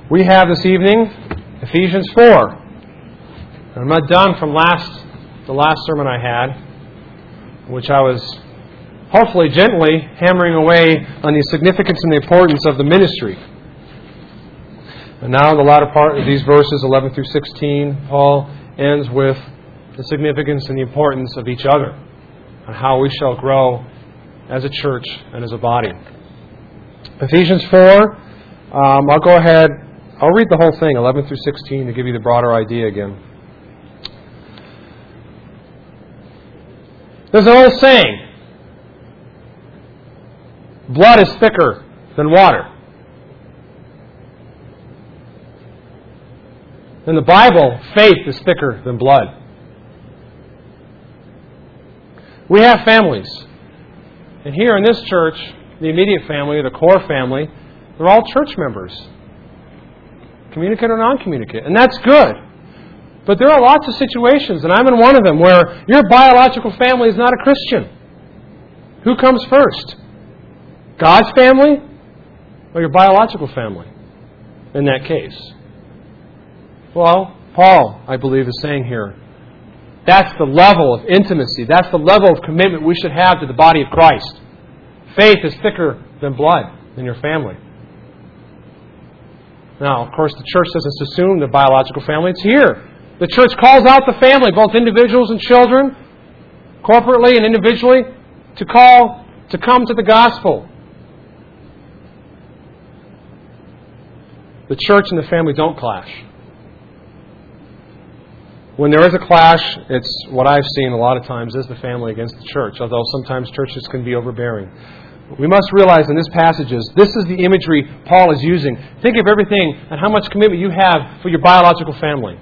We have this evening Ephesians 4. And I'm not done from the last sermon I had, in which I was hopefully gently hammering away on the significance and the importance of the ministry. And now in the latter part of these verses, 11 through 16, Paul ends with the significance and the importance of each other and how we shall grow as a church and as a body. Ephesians 4, I'll go ahead. I'll read the whole thing, 11 through 16, to give you the broader idea again. There's an old saying, blood is thicker than water. In the Bible, faith is thicker than blood. We have families. And here in this church, the immediate family, the core family, they're all church members. Communicate or non-communicate. And that's good. But there are lots of situations, and I'm in one of them, where your biological family is not a Christian. Who comes first? God's family or your biological family in that case? Well, Paul, I believe, is saying here, that's the level of intimacy, that's the level of commitment we should have to the body of Christ. Faith is thicker than blood in your family. Now, of course, the church doesn't assume the biological family. It's here. The church calls out the family, both individuals and children, corporately and individually, to come to the gospel. The church and the family don't clash. When there is a clash, it's what I've seen a lot of times is the family against the church, although sometimes churches can be overbearing. We must realize in these passages, this is the imagery Paul is using. Think of everything and how much commitment you have for your biological family.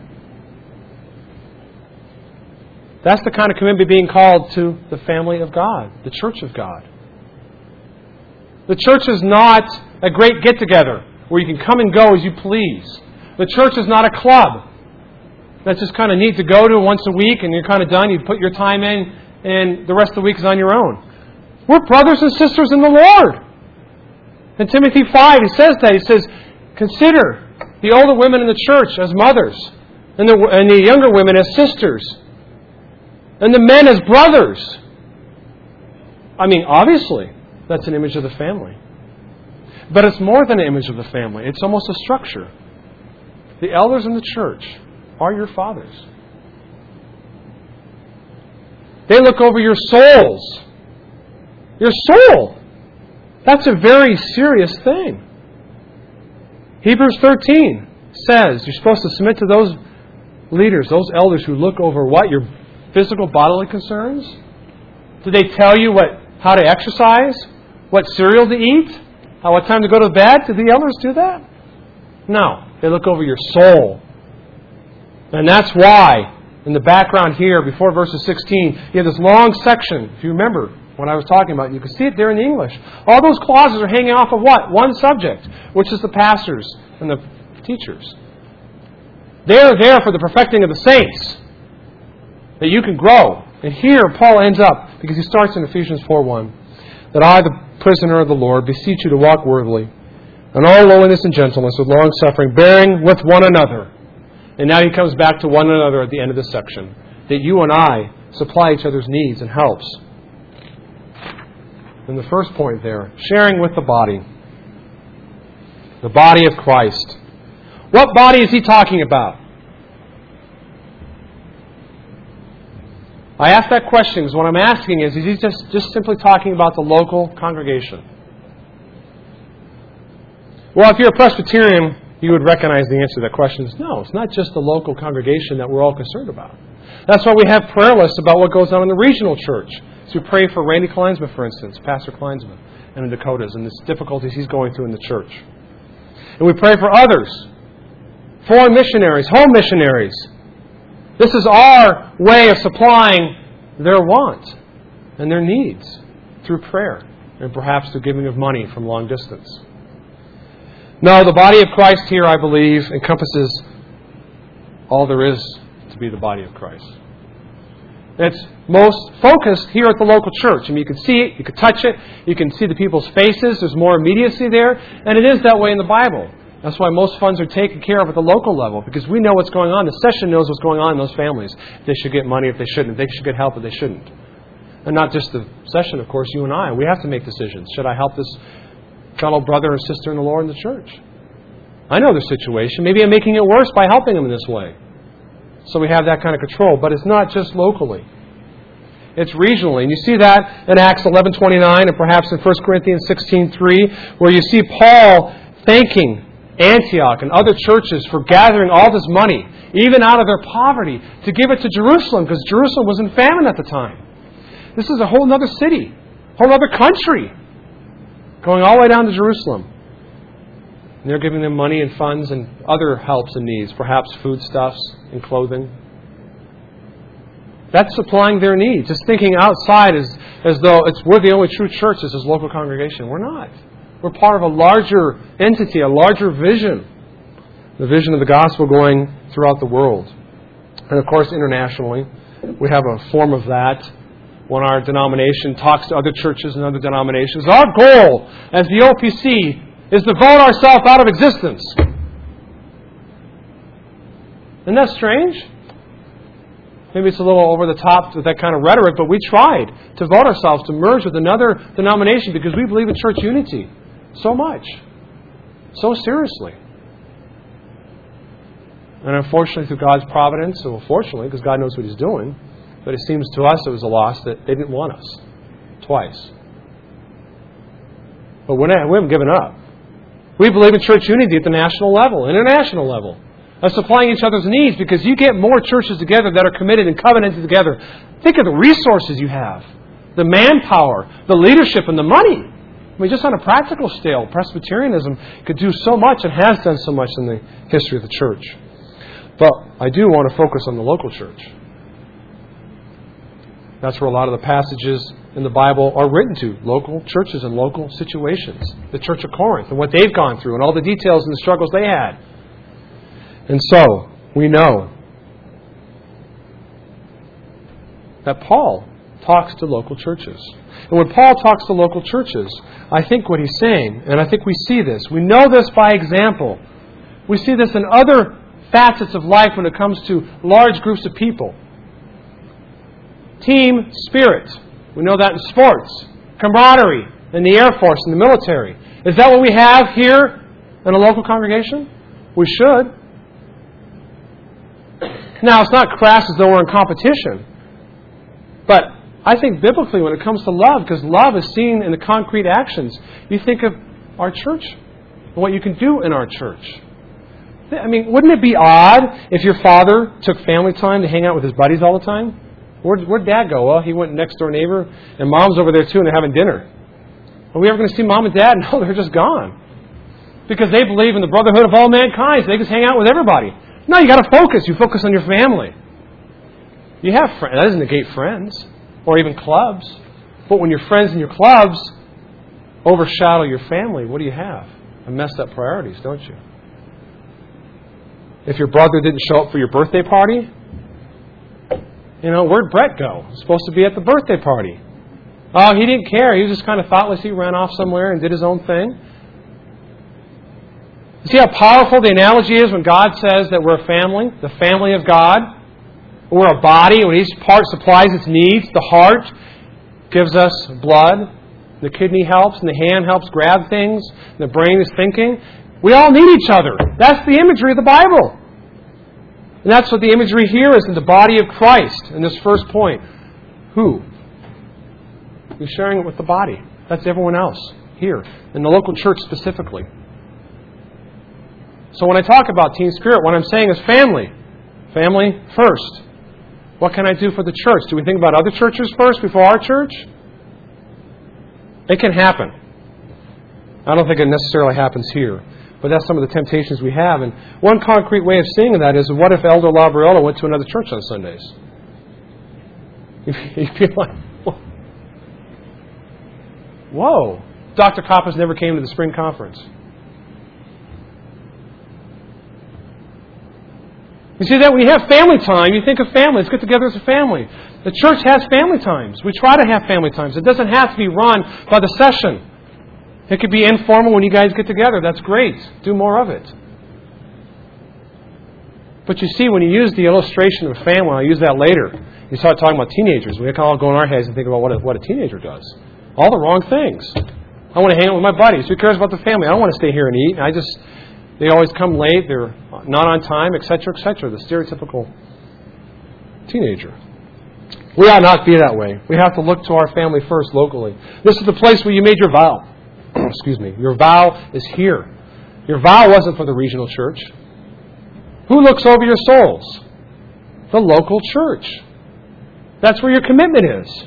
That's the kind of commitment being called to the family of God, the church of God. The church is not a great get-together where you can come and go as you please. The church is not a club that's just kind of neat to go to once a week and you're kind of done. You put your time in and the rest of the week is on your own. We're brothers and sisters in the Lord. In Timothy 5, he says that. He says, consider the older women in the church as mothers and the younger women as sisters and the men as brothers. I mean, obviously, that's an image of the family. But it's more than an image of the family. It's almost a structure. The elders in the church are your fathers. They look over your souls. Your soul. That's a very serious thing. Hebrews 13 says you're supposed to submit to those leaders, those elders who look over what? Your physical bodily concerns? Do they tell you how to exercise? What cereal to eat? What time to go to bed? Do the elders do that? No. They look over your soul. And that's why, in the background here, before verses 16, you have this long section, if you remember what I was talking about. You can see it there in the English. All those clauses are hanging off of what? One subject, which is the pastors and the teachers. They're there for the perfecting of the saints, that you can grow. And here Paul ends up, because he starts in Ephesians 4:1, that I, the prisoner of the Lord, beseech you to walk worthily, in all lowliness and gentleness, with long suffering, bearing with one another. And now he comes back to one another at the end of this section, that you and I supply each other's needs and helps. And the first point there, sharing with the body of Christ. What body is he talking about? I ask that question because what I'm asking is he just simply talking about the local congregation? Well, if you're a Presbyterian, you would recognize the answer to that question is no. It's not just the local congregation that we're all concerned about. That's why we have prayer lists about what goes on in the regional church. So we pray for Randy Kleinsman, for instance, Pastor Kleinsman, and the Dakotas, and the difficulties he's going through in the church. And we pray for others, foreign missionaries, home missionaries. This is our way of supplying their want and their needs through prayer and perhaps the giving of money from long distance. No, the body of Christ here, I believe, encompasses all there is to be the body of Christ. It's most focused here at the local church. I mean, you can see it, you can touch it, you can see the people's faces, there's more immediacy there, and it is that way in the Bible. That's why most funds are taken care of at the local level, because we know what's going on. The session knows what's going on in those families. If they should get money, if they shouldn't. If they should get help, if they shouldn't. And not just the session, of course, you and I. We have to make decisions. Should I help this fellow brother or sister in the Lord in the church? I know their situation. Maybe I'm making it worse by helping them in this way. So we have that kind of control. But it's not just locally. It's regionally. And you see that in Acts 11:29 and perhaps in 1 Corinthians 16:3, where you see Paul thanking Antioch and other churches for gathering all this money, even out of their poverty, to give it to Jerusalem, because Jerusalem was in famine at the time. This is a whole other city, a whole other country, going all the way down to Jerusalem. And they're giving them money and funds and other helps and needs, perhaps foodstuffs and clothing. That's supplying their needs. It's thinking outside as though we're the only true church as this local congregation. We're not. We're part of a larger entity, a larger vision. The vision of the gospel going throughout the world. And of course, internationally, we have a form of that when our denomination talks to other churches and other denominations. Our goal as the OPC is to vote ourselves out of existence. Isn't that strange? Maybe it's a little over the top with that kind of rhetoric, but we tried to vote ourselves to merge with another denomination because we believe in church unity so much, so seriously. And unfortunately, through God's providence, or fortunately, because God knows what He's doing, but it seems to us it was a loss that they didn't want us twice. But we haven't given up. We believe in church unity at the national level, international level, of supplying each other's needs, because you get more churches together that are committed and covenanted together. Think of the resources you have, the manpower, the leadership, and the money. I mean, just on a practical scale, Presbyterianism could do so much and has done so much in the history of the church. But I do want to focus on the local church. That's where a lot of the passages in the Bible are written to, local churches and local situations. The Church of Corinth and what they've gone through and all the details and the struggles they had. And so, we know that Paul talks to local churches. And when Paul talks to local churches, I think what he's saying, and I think we see this, we know this by example. We see this in other facets of life when it comes to large groups of people. Team spirit. We know that in sports. Camaraderie in the Air Force and the military. Is that what we have here in a local congregation? We should. Now, it's not crass as though we're in competition. But I think biblically when it comes to love, because love is seen in the concrete actions, you think of our church and what you can do in our church. I mean, wouldn't it be odd if your father took family time to hang out with his buddies all the time? Where'd Dad go? Well, he went next door neighbor, and Mom's over there too, and they're having dinner. Are we ever going to see Mom and Dad? No, they're just gone. Because they believe in the brotherhood of all mankind, so they just hang out with everybody. No, you got to focus. You focus on your family. You have friends. That doesn't negate friends or even clubs. But when your friends and your clubs overshadow your family, what do you have? A messed up priorities, don't you? If your brother didn't show up for your birthday party, where'd Brett go? He's supposed to be at the birthday party. Oh, he didn't care. He was just kind of thoughtless. He ran off somewhere and did his own thing. You see how powerful the analogy is when God says that we're a family, the family of God. We're a body. When each part supplies its needs, the heart gives us blood. The kidney helps, and the hand helps grab things. And the brain is thinking. We all need each other. That's the imagery of the Bible. And that's what the imagery here is in the body of Christ in this first point. Who? Who's sharing it with the body? That's everyone else here, in the local church specifically. So when I talk about team spirit, what I'm saying is family. Family first. What can I do for the church? Do we think about other churches first before our church? It can happen. I don't think it necessarily happens here. But that's some of the temptations we have. And one concrete way of seeing that is, what if Elder Labriola went to another church on Sundays? You feel like, whoa, Dr. Koppas never came to the spring conference. You see that when you have family time, you think of family. Let's get together as a family. The church has family times. We try to have family times. It doesn't have to be run by the session. It could be informal when you guys get together. That's great. Do more of it. But you see, when you use the illustration of a family, I'll use that later. You start talking about teenagers. We can all go in our heads and think about what a teenager does. All the wrong things. I want to hang out with my buddies. Who cares about the family? I don't want to stay here and eat. They always come late. They're not on time, etc., etc. The stereotypical teenager. We ought not be that way. We have to look to our family first locally. This is the place where you made your vow. Excuse me. Your vow is here. Your vow wasn't for the regional church. Who looks over your souls? The local church. That's where your commitment is.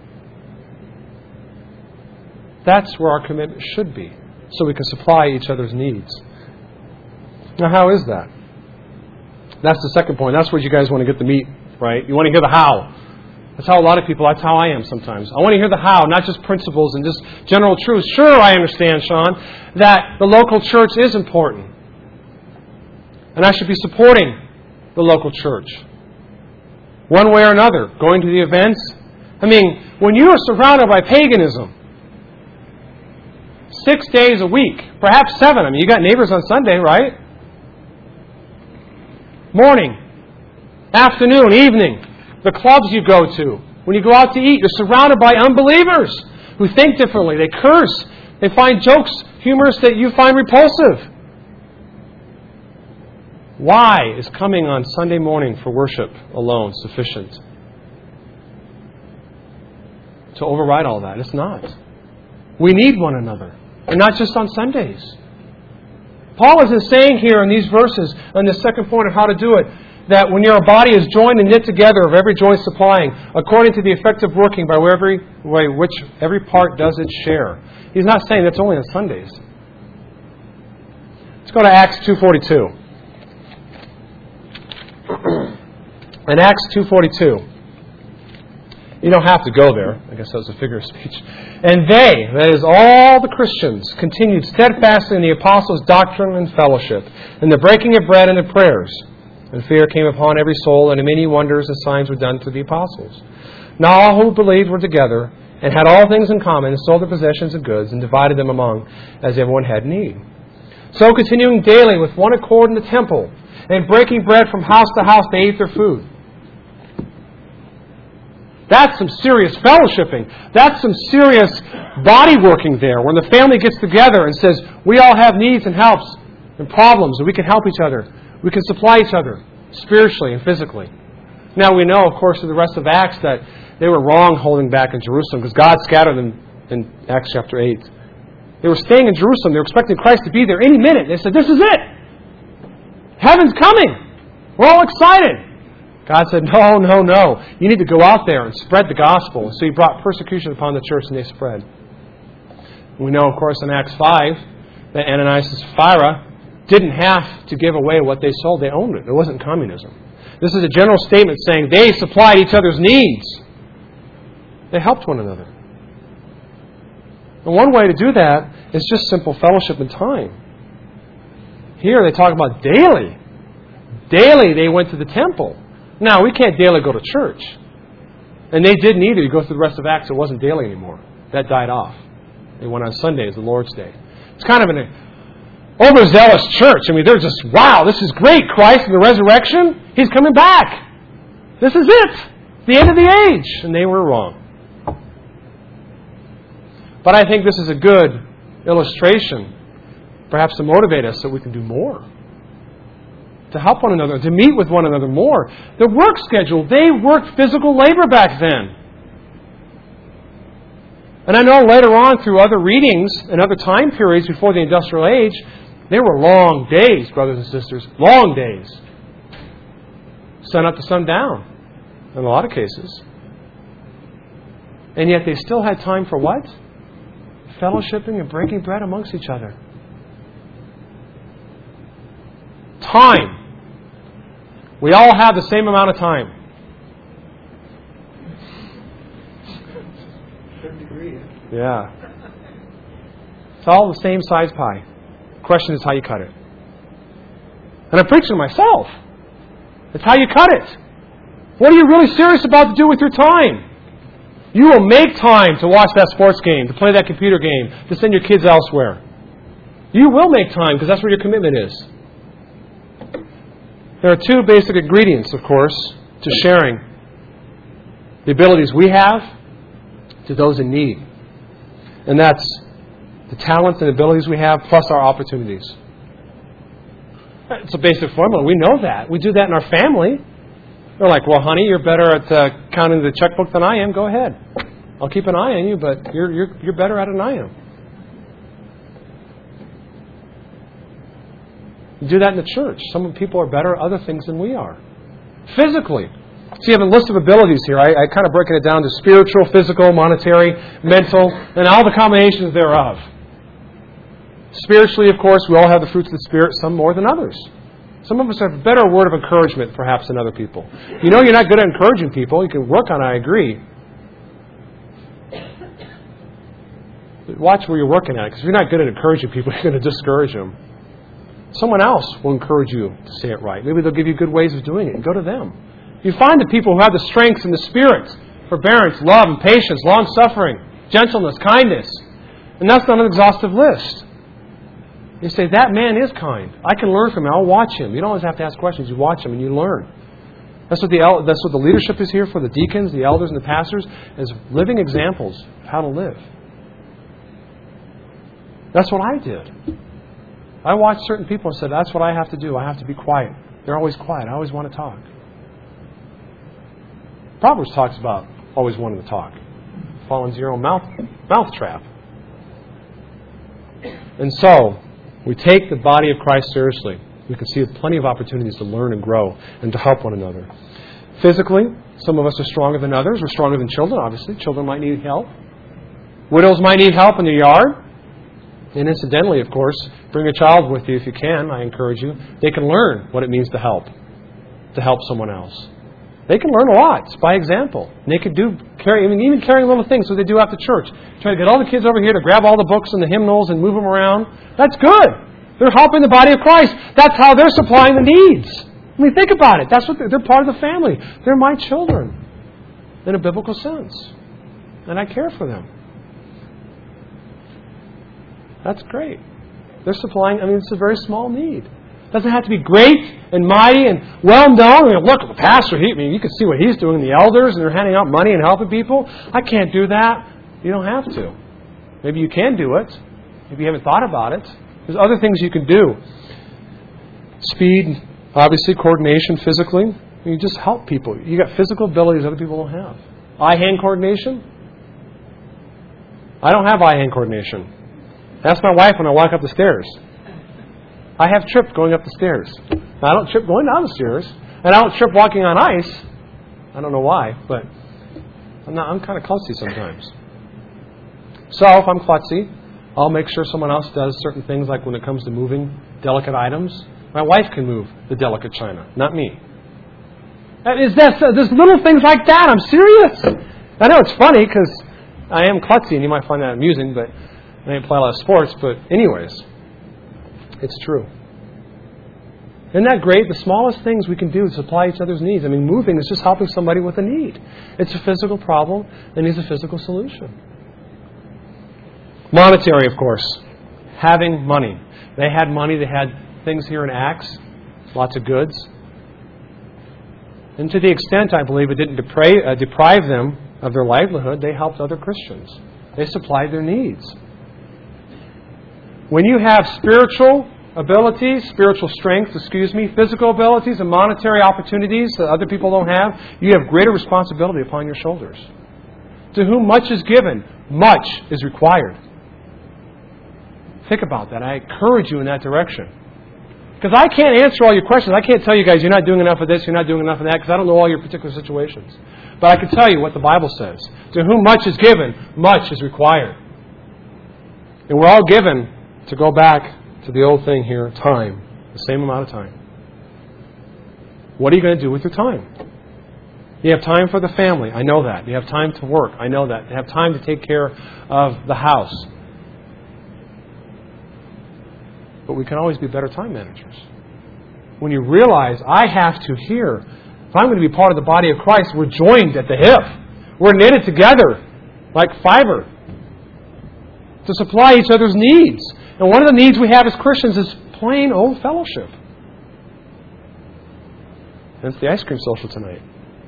That's where our commitment should be, so we can supply each other's needs. Now, how is that? That's the second point. That's where you guys want to get the meat, right? You want to hear the how. That's how a lot of people, that's how I am sometimes. I want to hear the how, not just principles and just general truths. Sure, I understand, Sean, that the local church is important. And I should be supporting the local church. One way or another, going to the events. I mean, when you are surrounded by paganism, 6 days a week, perhaps 7. I mean, you got neighbors on Sunday, right? Morning, afternoon, evening, the clubs you go to. When you go out to eat, you're surrounded by unbelievers who think differently. They curse. They find jokes humorous that you find repulsive. Why is coming on Sunday morning for worship alone sufficient to override all that? It's not. We need one another. And not just on Sundays. Paul isn't saying here in these verses, on the second point of how to do it, that when your body is joined and knit together of every joint supplying, according to the effective working by which every part does its share. He's not saying that's only on Sundays. Let's go to Acts 2:42. In Acts 2:42, you don't have to go there. I guess that was a figure of speech. And they, that is all the Christians, continued steadfastly in the apostles' doctrine and fellowship, in the breaking of bread and the prayers. And fear came upon every soul, and many wonders and signs were done through the apostles. Now all who believed were together, and had all things in common, and sold their possessions and goods, and divided them among as everyone had need. So continuing daily with one accord in the temple, and breaking bread from house to house, they ate their food. That's some serious fellowshipping. That's some serious body working there, when the family gets together and says, we all have needs and helps and problems, and we can help each other. We can supply each other spiritually and physically. Now we know, of course, in the rest of Acts that they were wrong holding back in Jerusalem, because God scattered them in Acts chapter 8. They were staying in Jerusalem. They were expecting Christ to be there any minute. They said, this is it. Heaven's coming. We're all excited. God said, no. You need to go out there and spread the gospel. So He brought persecution upon the church, and they spread. We know, of course, in Acts 5 that Ananias and Sapphira didn't have to give away what they sold. They owned it. It wasn't communism. This is a general statement saying they supplied each other's needs. They helped one another. And one way to do that is just simple fellowship and time. Here they talk about daily. Daily they went to the temple. Now, we can't daily go to church. And they didn't either. You go through the rest of Acts, it wasn't daily anymore. That died off. They went on Sundays, the Lord's Day. It's kind of an overzealous church. I mean, they're just, wow, this is great. Christ and the resurrection, He's coming back. This is it. The end of the age. And they were wrong. But I think this is a good illustration, perhaps to motivate us so we can do more. To help one another, to meet with one another more. The work schedule, they worked physical labor back then. And I know later on through other readings and other time periods before the industrial age, they were long days, brothers and sisters. Long days. Sun up to sundown in a lot of cases. And yet they still had time for what? Fellowshipping and breaking bread amongst each other. Time. We all have the same amount of time. 7 degrees. Yeah. It's all the same size pie. The question is how you cut it. And I'm preaching to myself. It's how you cut it. What are you really serious about to do with your time? You will make time to watch that sports game, to play that computer game, to send your kids elsewhere. You will make time because that's where your commitment is. There are two basic ingredients, of course, to sharing the abilities we have to those in need. And that's the talents and abilities we have plus our opportunities. It's a basic formula. We know that. We do that in our family. They're like, well, honey, you're better at counting the checkbook than I am. Go ahead. I'll keep an eye on you, but you're better at it than I am. You do that in the church. Some people are better at other things than we are. Physically. So you have a list of abilities here. I kind of broken it down to spiritual, physical, monetary, mental, and all the combinations thereof. Spiritually, of course, we all have the fruits of the Spirit, some more than others. Some of us have a better word of encouragement, perhaps, than other people. You know you're not good at encouraging people. You can work on it, I agree. But watch where you're working at, because if you're not good at encouraging people, you're going to discourage them. Someone else will encourage you to say it right. Maybe they'll give you good ways of doing it. Go to them. You find the people who have the strengths and the spirit, forbearance, love, and patience, long-suffering, gentleness, kindness. And that's not an exhaustive list. You say, that man is kind. I can learn from him. I'll watch him. You don't always have to ask questions. You watch him and you learn. That's what the leadership is here for, the deacons, the elders, and the pastors, as living examples of how to live. That's what I did. I watched certain people and said, that's what I have to do. I have to be quiet. They're always quiet. I always want to talk. Proverbs talks about always wanting to talk. Fall into your own mouth trap. And so, we take the body of Christ seriously. We can see plenty of opportunities to learn and grow and to help one another. Physically, some of us are stronger than others. We're stronger than children, obviously. Children might need help. Widows might need help in their yard. And incidentally, of course, bring a child with you if you can. I encourage you. They can learn what it means to help someone else. They can learn a lot by example. And they could even carrying little things that they do after church. Try to get all the kids over here to grab all the books and the hymnals and move them around. That's good. They're helping the body of Christ. That's how they're supplying the needs. I mean, think about it. That's what they're part of the family. They're my children in a biblical sense. And I care for them. That's great. They're supplying, it's a very small need. It doesn't have to be great and mighty and well known. Look at the pastor. You can see what he's doing. The elders, and they're handing out money and helping people. I can't do that. You don't have to. Maybe you can do it. Maybe you haven't thought about it. There's other things you can do. Speed, obviously, coordination physically. You just help people. You got physical abilities other people don't have. Eye-hand coordination. I don't have eye-hand coordination. Ask my wife when I walk up the stairs. I have tripped going up the stairs. Now, I don't trip going down the stairs. And I don't trip walking on ice. I don't know why, but I'm kind of klutzy sometimes. So if I'm klutzy, I'll make sure someone else does certain things, like when it comes to moving delicate items. My wife can move the delicate china, not me. There's little things like that. I'm serious. I know it's funny because I am klutzy, and you might find that amusing, but I didn't play a lot of sports. But anyways, it's true. Isn't that great? The smallest things we can do to supply each other's needs. Moving is just helping somebody with a need. It's a physical problem that needs a physical solution. Monetary, of course. Having money. They had money. They had things here in Acts. Lots of goods. And to the extent, I believe, it didn't deprive them of their livelihood, they helped other Christians. They supplied their needs. When you have spiritual abilities, spiritual strength, physical abilities and monetary opportunities that other people don't have, you have greater responsibility upon your shoulders. To whom much is given, much is required. Think about that. I encourage you in that direction. Because I can't answer all your questions. I can't tell you guys, you're not doing enough of this, you're not doing enough of that, because I don't know all your particular situations. But I can tell you what the Bible says. To whom much is given, much is required. And we're all given, to go back to the old thing here, time. The same amount of time. What are you going to do with your time? You have time for the family. I know that. You have time to work. I know that. You have time to take care of the house. But we can always be better time managers. When you realize, I have to hear, if I'm going to be part of the body of Christ, we're joined at the hip. We're knitted together like fiber to supply each other's needs. And one of the needs we have as Christians is plain old fellowship. And it's the ice cream social tonight.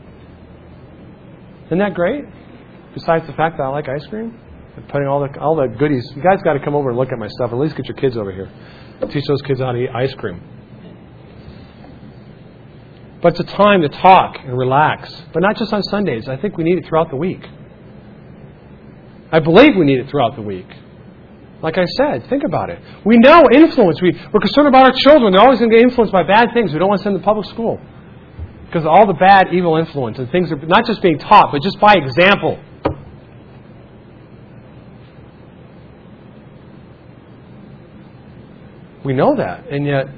Isn't that great? Besides the fact that I like ice cream? And putting all the goodies. You guys got to come over and look at my stuff. At least get your kids over here. Teach those kids how to eat ice cream. But it's a time to talk and relax. But not just on Sundays. I think we need it throughout the week. I believe we need it throughout the week. Like I said, think about it. We know influence. We're concerned about our children. They're always going to get influenced by bad things. We don't want to send them to public school. Because of all the bad, evil influence. And things are not just being taught, but just by example. We know that. And yet,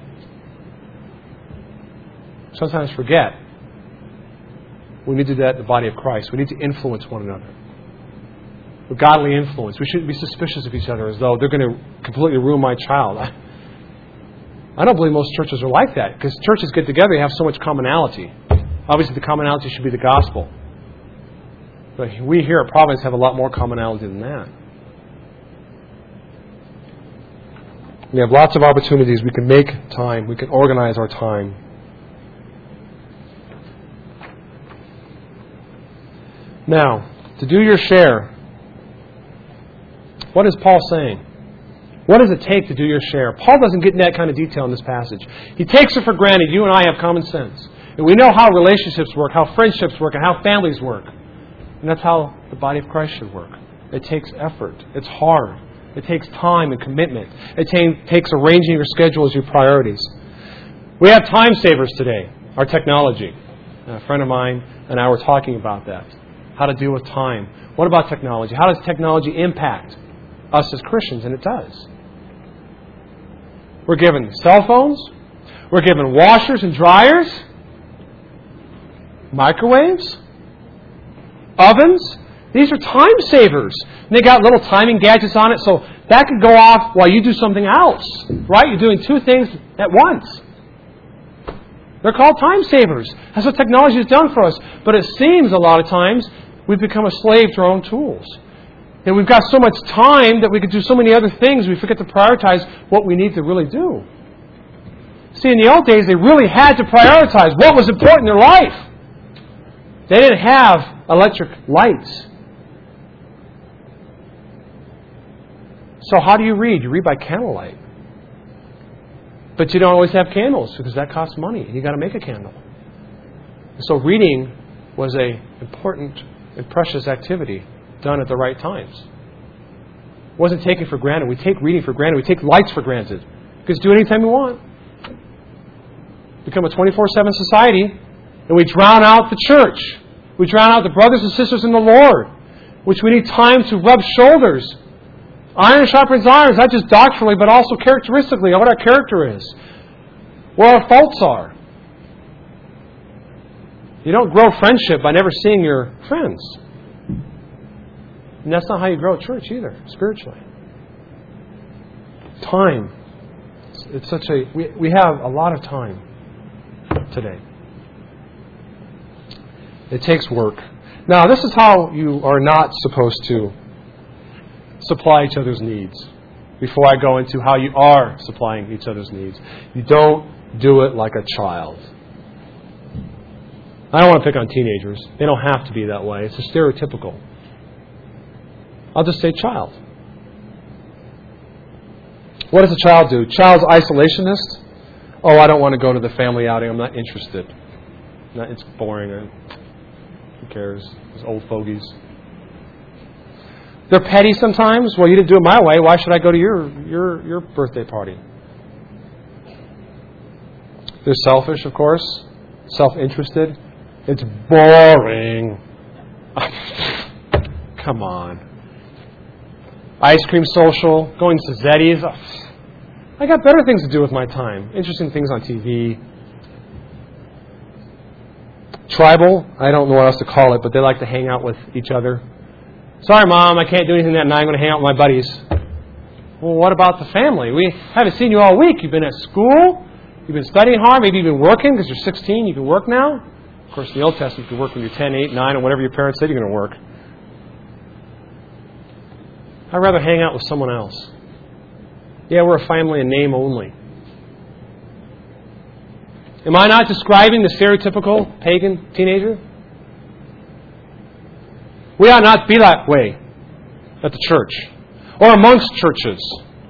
sometimes forget. We need to do that in the body of Christ. We need to influence one another. With godly influence. We shouldn't be suspicious of each other as though they're going to completely ruin my child. I don't believe most churches are like that. Because churches get together, they have so much commonality. Obviously, the commonality should be the gospel. But we here at Providence have a lot more commonality than that. We have lots of opportunities. We can make time. We can organize our time. Now, to do your share, what is Paul saying? What does it take to do your share? Paul doesn't get in that kind of detail in this passage. He takes it for granted. You and I have common sense. And we know how relationships work, how friendships work, and how families work. And that's how the body of Christ should work. It takes effort. It's hard. It takes time and commitment. It takes arranging your schedule as your priorities. We have time savers today, our technology. A friend of mine and I were talking about that. How to deal with time. What about technology? How does technology impact us as Christians? And it does. We're given cell phones. We're given washers and dryers. Microwaves. Ovens. These are time savers. And they got little timing gadgets on it, so that could go off while you do something else. Right? You're doing two things at once. They're called time savers. That's what technology has done for us. But it seems a lot of times we've become a slave to our own tools. And we've got so much time that we could do so many other things, we forget to prioritize what we need to really do. See, in the old days, they really had to prioritize what was important in their life. They didn't have electric lights. So how do you read? You read by candlelight. But you don't always have candles because that costs money and you've got to make a candle. And so reading was an important and precious activity done at the right times. It wasn't taken for granted. We take reading for granted. We take lights for granted. We can do it anytime we want. Become a 24/7 society and we drown out the church. We drown out the brothers and sisters in the Lord, which we need time to rub shoulders. Iron sharpens iron, not just doctrinally, but also characteristically, what our character is, where our faults are. You don't grow friendship by never seeing your friends. And that's not how you grow a church either, spiritually. Time. It's such a... We have a lot of time today. It takes work. Now, this is how you are not supposed to supply each other's needs. Before I go into how you are supplying each other's needs. You don't do it like a child. I don't want to pick on teenagers. They don't have to be that way. It's a stereotypical. I'll just say child. What does a child do? Child's isolationist. Oh, I don't want to go to the family outing. I'm not interested. It's boring. Who cares? Those old fogies. They're petty sometimes. Well, you didn't do it my way. Why should I go to your birthday party? They're selfish, of course. Self-interested. It's boring. Come on. Ice cream social. Going to Zeddy's. I got better things to do with my time. Interesting things on TV. Tribal. I don't know what else to call it, but they like to hang out with each other. Sorry, Mom, I can't do anything that night. I'm going to hang out with my buddies. Well, what about the family? We haven't seen you all week. You've been at school. You've been studying hard. Maybe you've been working because you're 16. You can work now. Of course, in the Old Testament, you can work when you're 10, 8, 9, or whatever your parents said you're going to work. I'd rather hang out with someone else. Yeah, we're a family in name only. Am I not describing the stereotypical pagan teenager? We ought not be that way at the church or amongst churches.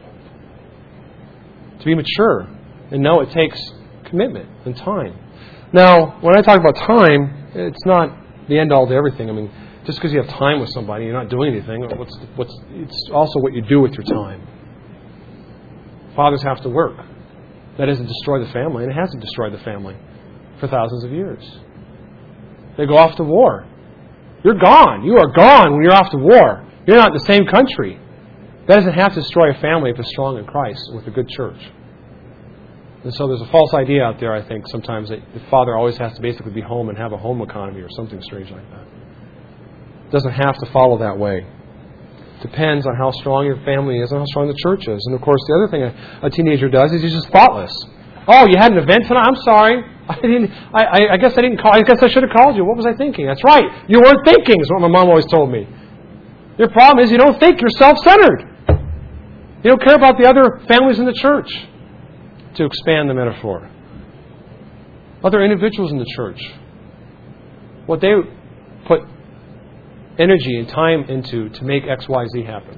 To be mature and know it takes commitment and time. Now, when I talk about time, it's not the end-all to everything. I mean, just because you have time with somebody, you're not doing anything. It's also what you do with your time. Fathers have to work. That doesn't destroy the family, and it hasn't destroyed the family for thousands of years. They go off to war. You're gone. You are gone when you're off to war. You're not in the same country. That doesn't have to destroy a family if it's strong in Christ with a good church. And so there's a false idea out there, I think, sometimes that the father always has to basically be home and have a home economy or something strange like that. It doesn't have to follow that way. Depends on how strong your family is and how strong the church is. And of course, the other thing a teenager does is he's just thoughtless. Oh, you had an event tonight? I'm sorry. I guess I didn't call. I guess I should have called you. What was I thinking? That's right. You weren't thinking, is what my mom always told me. Your problem is you don't think. You're self-centered. You don't care about the other families in the church, to expand the metaphor. Other individuals in the church. What they put energy and time into to make X, Y, Z happen.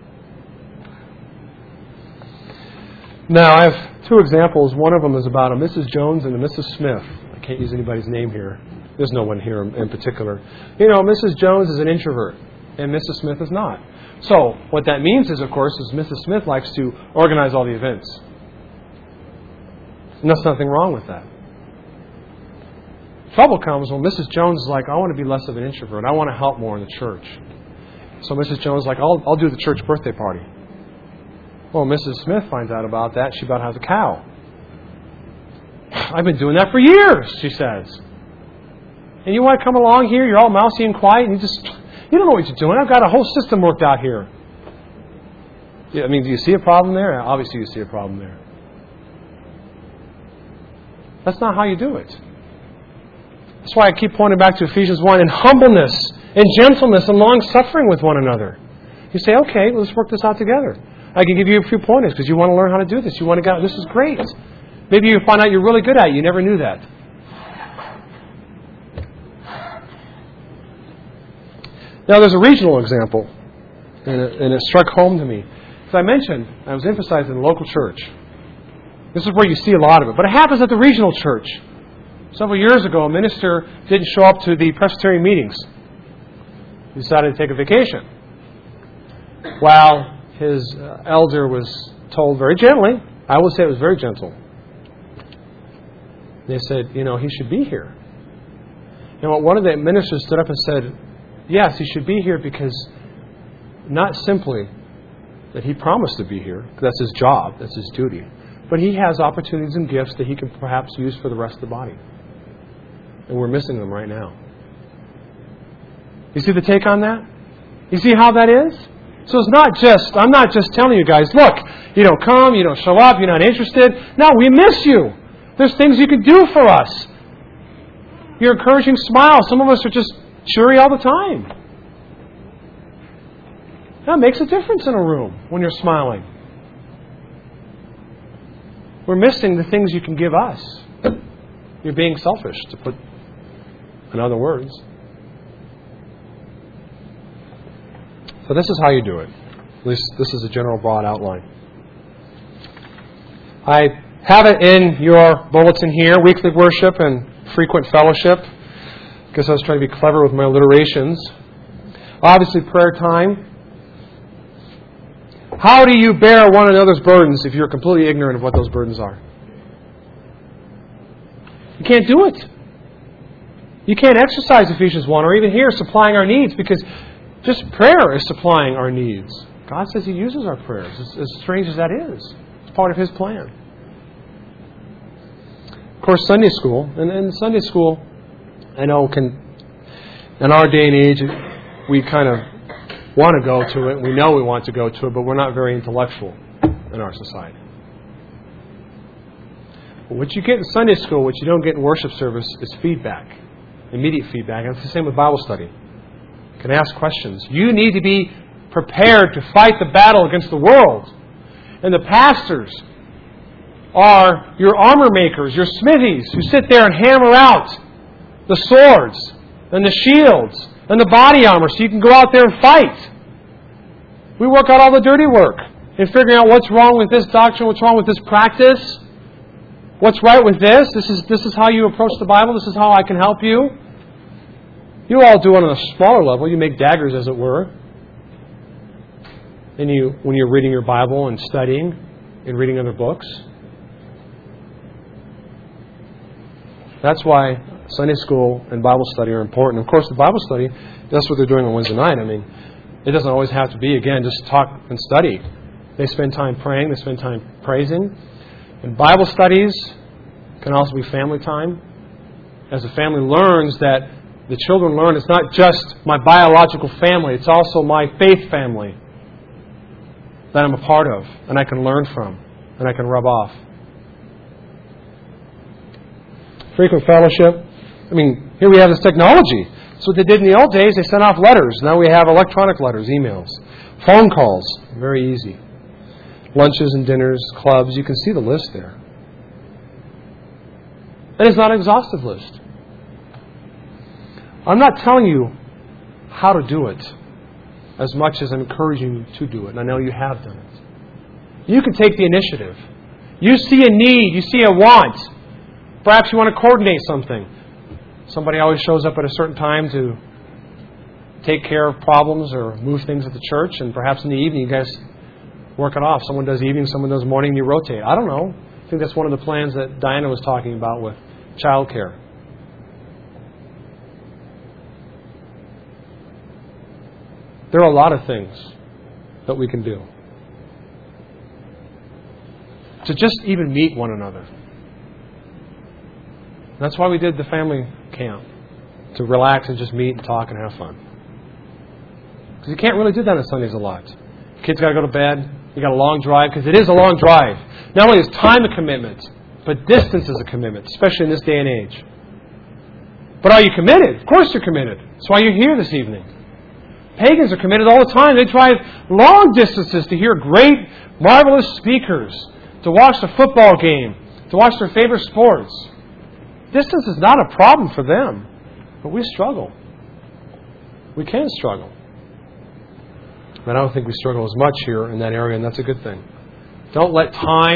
Now, I have two examples. One of them is about a Mrs. Jones and a Mrs. Smith. I can't use anybody's name here. There's no one here in particular. You know, Mrs. Jones is an introvert, and Mrs. Smith is not. So, what that means is, of course, is Mrs. Smith likes to organize all the events. And there's nothing wrong with that. Trouble comes when Mrs. Jones is like, I want to be less of an introvert. I want to help more in the church. So Mrs. Jones is like, I'll do the church birthday party. Well, Mrs. Smith finds out about that. She about has a cow. I've been doing that for years, she says. And you want to come along here? You're all mousy and quiet, and you don't know what you're doing. I've got a whole system worked out here. Yeah, I mean, do you see a problem there? Obviously, you see a problem there. That's not how you do it. That's why I keep pointing back to Ephesians 1, in humbleness, in gentleness, and long-suffering with one another. You say, okay, let's work this out together. I can give you a few pointers because you want to learn how to do this. You want to go, this is great. Maybe you find out you're really good at it. You never knew that. Now, there's a regional example, and it struck home to me. As I mentioned, I was emphasizing the local church. This is where you see a lot of it. But it happens at the regional church. Several years ago, a minister didn't show up to the Presbyterian meetings. He decided to take a vacation. While his elder was told very gently, I would say it was very gentle. They said, he should be here. And one of the ministers stood up and said, yes, he should be here because not simply that he promised to be here, because that's his job, that's his duty, but he has opportunities and gifts that he can perhaps use for the rest of the body. And we're missing them right now. You see the take on that? You see how that is? So I'm not just telling you guys, look, you don't come, you don't show up, you're not interested. No, we miss you. There's things you can do for us. Your encouraging smile. Some of us are just cheery all the time. That makes a difference in a room when you're smiling. We're missing the things you can give us. You're being selfish, to put in other words. So this is how you do it. At least this is a general broad outline. I have it in your bulletin here, weekly worship and frequent fellowship. I guess I was trying to be clever with my alliterations. Obviously, prayer time. How do you bear one another's burdens if you're completely ignorant of what those burdens are? You can't do it. You can't exercise Ephesians 1 or even here supplying our needs, because just prayer is supplying our needs. God says He uses our prayers, as strange as that is. It's part of His plan. Of course, Sunday school. And Sunday school, I know, in our day and age, we kind of want to go to it. We know we want to go to it, but we're not very intellectual in our society. What you get in Sunday school, what you don't get in worship service, is feedback. immediate feedback. And it's the same with Bible study. You can ask questions. You need to be prepared to fight the battle against the world. And the pastors are your armor makers, your smithies, who sit there and hammer out the swords and the shields and the body armor so you can go out there and fight. We work out all the dirty work in figuring out what's wrong with this doctrine, what's wrong with this practice, what's right with this. This is how you approach the Bible. This is how I can help you. You all do it on a smaller level. You make daggers, as it were. And when you're reading your Bible and studying and reading other books. That's why Sunday school and Bible study are important. Of course, the Bible study, that's what they're doing on Wednesday night. I mean, it doesn't always have to be, again, just talk and study. They spend time praying. They spend time praising. And Bible studies can also be family time. As the family learns that the children learn it's not just my biological family, it's also my faith family that I'm a part of and I can learn from and I can rub off. Frequent fellowship. I mean, here we have this technology. That's what they did in the old days. They sent off letters. Now we have electronic letters, emails, phone calls. Very easy. Lunches and dinners, clubs. You can see the list there. And it's not an exhaustive list. I'm not telling you how to do it as much as I'm encouraging you to do it. And I know you have done it. You can take the initiative. You see a need. You see a want. Perhaps you want to coordinate something. Somebody always shows up at a certain time to take care of problems or move things at the church. And perhaps in the evening you guys work it off. Someone does evening, someone does morning, and you rotate. I don't know. I think that's one of the plans that Diana was talking about with childcare. There are a lot of things that we can do to just even meet one another. That's why we did the family camp, to relax and just meet and talk and have fun. Because you can't really do that on Sundays a lot. Kids got to go to bed. You got a long drive, because it is a long drive. Not only is time a commitment, but distance is a commitment, especially in this day and age. But are you committed? Of course you're committed. That's why you're here this evening. Pagans are committed all the time. They drive long distances to hear great, marvelous speakers, to watch the football game, to watch their favorite sports. Distance is not a problem for them, but we struggle. We can struggle. But I don't think we struggle as much here in that area, and that's a good thing. Don't let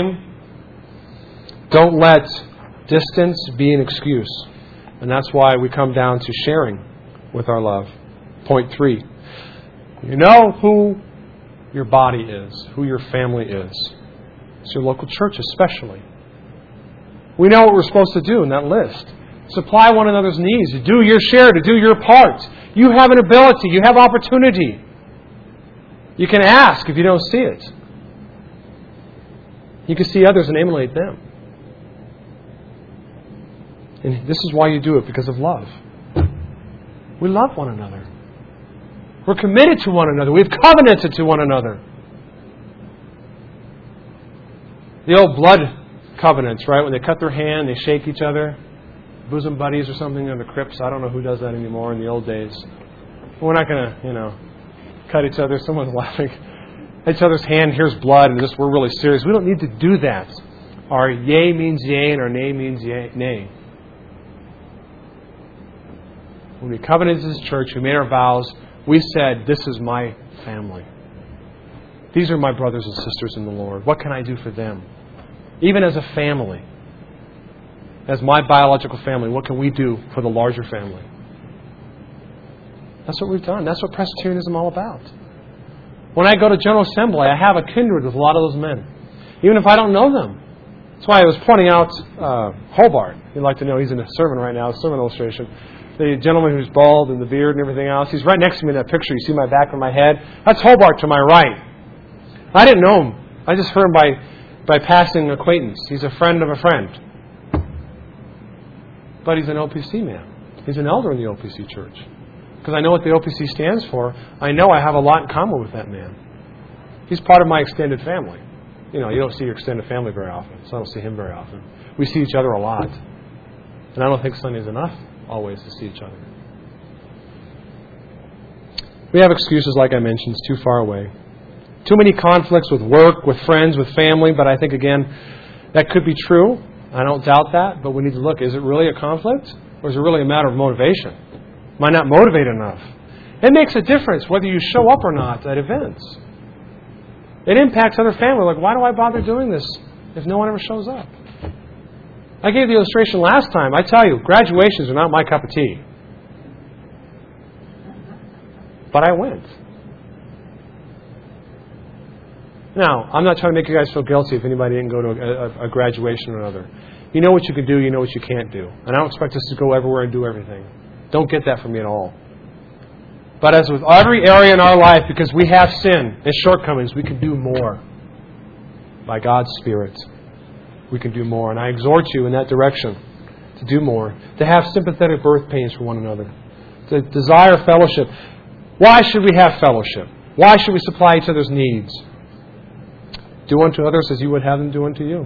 distance be an excuse. And that's why we come down to sharing with our love. Point 3. You know who your body is, who your family is. It's your local church especially. We know what we're supposed to do in that list. Supply one another's needs. To do your share, to do your part. You have an ability. You have opportunity. You can ask if you don't see it. You can see others and emulate them. And this is why you do it, because of love. We love one another. We're committed to one another. We've covenanted to one another. The old blood covenants, right? When they cut their hand, they shake each other. Bosom buddies or something in the crypts. I don't know who does that anymore in the old days. We're not going to, cut each other. Someone's laughing. Each other's hand, here's blood, and we're really serious. We don't need to do that. Our yea means yea, and our nay means nay. When we covenanted as a church, we made our vows, we said, this is my family. These are my brothers and sisters in the Lord. What can I do for them? Even as a family, as my biological family, what can we do for the larger family? That's what we've done. That's what Presbyterianism is all about. When I go to General Assembly, I have a kindred with a lot of those men, even if I don't know them. That's why I was pointing out Hobart. You'd like to know he's in a sermon right now, a sermon illustration. The gentleman who's bald and the beard and everything else. He's right next to me in that picture. You see my back and my head? That's Hobart to my right. I didn't know him. I just heard him by passing acquaintance. He's a friend of a friend. But he's an OPC man. He's an elder in the OPC church. Because I know what the OPC stands for. I know I have a lot in common with that man. He's part of my extended family. You don't see your extended family very often, so I don't see him very often. We see each other a lot. And I don't think Sunday is enough always to see each other. We have excuses, like I mentioned, it's too far away. Too many conflicts with work, with friends, with family, but I think, again, that could be true. I don't doubt that, but we need to look, is it really a conflict? Or is it really a matter of motivation? Am I not motivated enough? It makes a difference whether you show up or not at events. It impacts other family. Like, why do I bother doing this if no one ever shows up? I gave the illustration last time. I tell you, graduations are not my cup of tea. But I went. Now, I'm not trying to make you guys feel guilty if anybody didn't go to a graduation or another. You know what you can do, you know what you can't do. And I don't expect us to go everywhere and do everything. Don't get that from me at all. But as with every area in our life, because we have sin and shortcomings, we can do more. By God's Spirit, we can do more. And I exhort you in that direction to do more. To have sympathetic birth pains for one another. To desire fellowship. Why should we have fellowship? Why should we supply each other's needs? Do unto others as you would have them do unto you.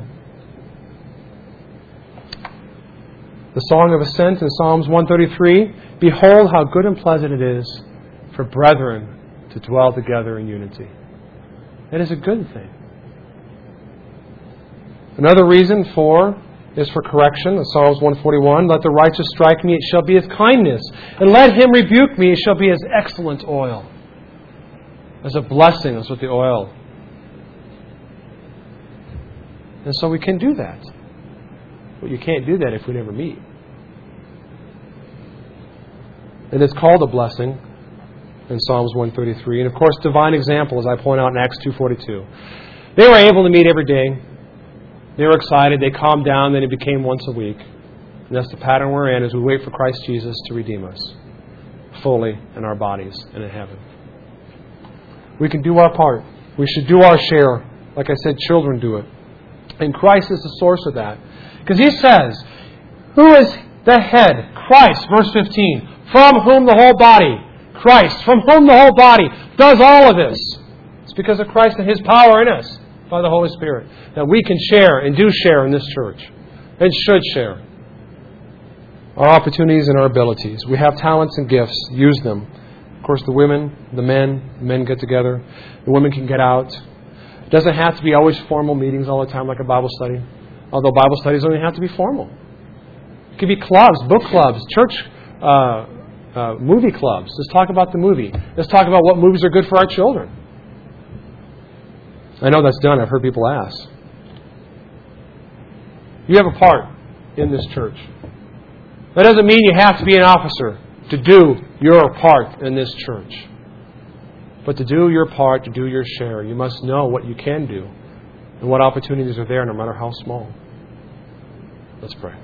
The Song of Ascent in Psalms 133, behold how good and pleasant it is for brethren to dwell together in unity. It is a good thing. Another reason is for correction. In Psalms 141, let the righteous strike me, it shall be as kindness. And let him rebuke me, it shall be as excellent oil. As a blessing, that's what the oil. And so we can do that. But you can't do that if we never meet. And it's called a blessing in Psalms 133. And of course, divine example, as I point out in Acts 2:42. They were able to meet every day. They were excited. They calmed down. Then it became once a week. And that's the pattern we're in as we wait for Christ Jesus to redeem us fully in our bodies and in heaven. We can do our part. We should do our share. Like I said, children do it. And Christ is the source of that. Because He says, who is the head? Christ, verse 15. From whom the whole body, Christ, from whom the whole body does all of this. It's because of Christ and His power in us by the Holy Spirit that we can share and do share in this church and should share our opportunities and our abilities. We have talents and gifts. Use them. Of course, the women, the men get together. The women can get out. It doesn't have to be always formal meetings all the time like a Bible study. Although Bible studies don't even have to be formal. It could be clubs, book clubs, church movie clubs. Let's talk about the movie. Let's talk about what movies are good for our children. I know that's done. I've heard people ask. You have a part in this church. That doesn't mean you have to be an officer to do your part in this church. But to do your part, to do your share, you must know what you can do and what opportunities are there, no matter how small. Let's pray.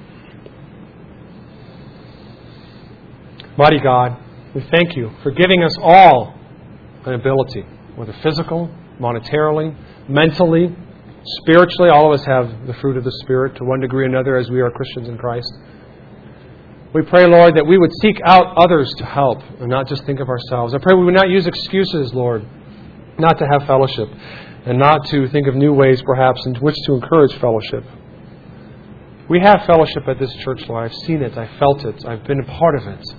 Mighty God, we thank You for giving us all an ability, whether physical, monetarily, mentally, spiritually. All of us have the fruit of the Spirit to one degree or another as we are Christians in Christ. We pray, Lord, that we would seek out others to help and not just think of ourselves. I pray we would not use excuses, Lord, not to have fellowship and not to think of new ways, perhaps, in which to encourage fellowship. We have fellowship at this church, Lord. I've seen it. I've felt it. I've been a part of it.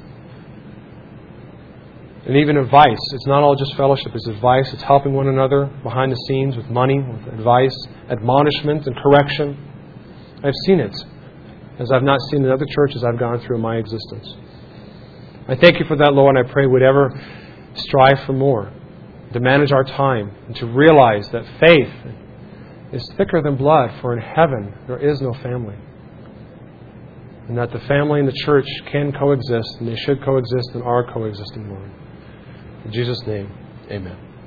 And even advice. It's not all just fellowship. It's advice. It's helping one another behind the scenes with money, with advice, admonishment, and correction. I've seen it, as I've not seen in other churches I've gone through in my existence. I thank You for that, Lord, and I pray we'd ever strive for more, to manage our time, and to realize that faith is thicker than blood, for in heaven there is no family. And that the family and the church can coexist, and they should coexist and are coexisting, Lord. In Jesus' name, amen.